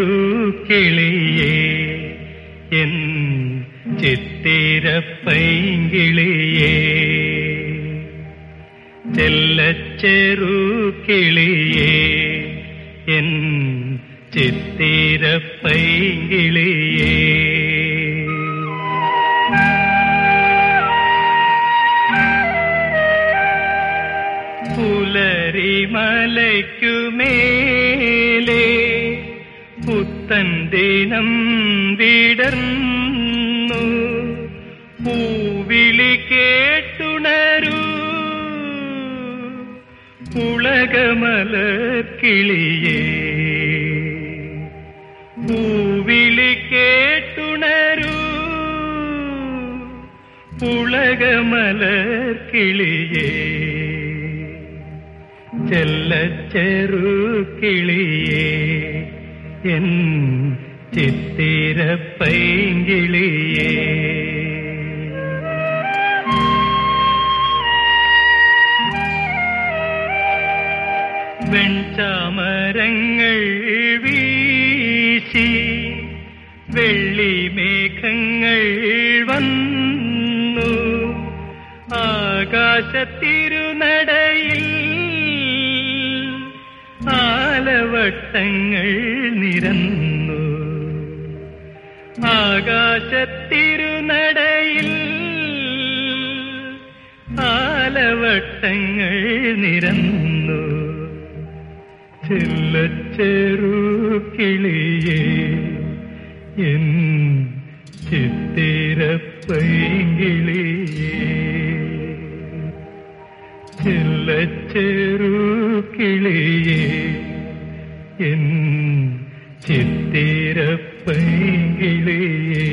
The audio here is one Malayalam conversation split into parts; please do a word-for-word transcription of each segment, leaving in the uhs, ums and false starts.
കിളിയേ എൻ ചിത്തിരപ്പൈങ്കിളിയേ ചെല്ലച്ചെറു കിളിയേ എൻ ചിത്തിരപ്പൈങ്കിളിയേ പുലരിമലയ്ക്കുമേലേ പുത്തൻ ദിനം വിടർന്നു പൂവിളി കേട്ടുണരൂ പുളകമലർക്കിളിയേ പൂവിളി കേട്ടുണരൂ പുളകമലർക്കിളിയേ ചെല്ലച്ചെറു കിളിയേ എൻ ചിത്തിരപ്പൈങ്കിളിയേ വെൺചാമരങ്ങൾ വീശി വെള്ളിമേഘങ്ങൾ വന്നു ആകാശത്തിരുനടയിൽ ആലവട്ടങ്ങൾ നിരന്നു ആകാശത്തിരുനടയിൽ ആലവട്ടങ്ങൾ നിരന്നു ചെല്ലച്ചെറു കിളിയേ എൻ ചിത്തിരപ്പൈങ്കിളിയേ ചെല്ലച്ചെറു കിളിയേ എൻ ചിത്തിരപ്പൈങ്കിളിയേ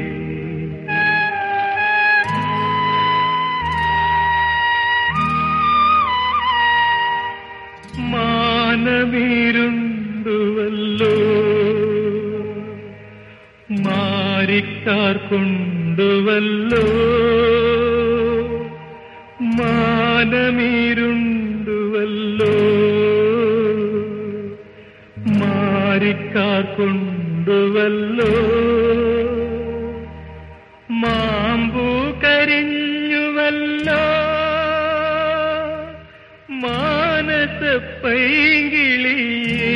മാനവിരുണ്ടുവല്ലോ മാരിക്കാർ കൊണ്ടുവല്ലോ മാനമിരുണ്ടുവല്ലോ മാരിക്കാർ കൊണ്ടുവല്ലോ മാമ്പൂ കരിഞ്ഞുവല്ലോ മാനസപ്പൈങ്കിളിയേ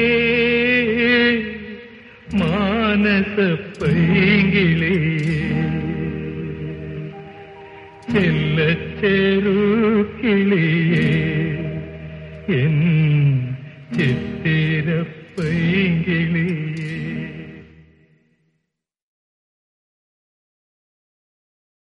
മാനസപ്പൈങ്കിളിയേ ചെല്ലച്ചെറു കിളിയേ എൻ ചിത്തിരപ്പൈങ്കിളിയേ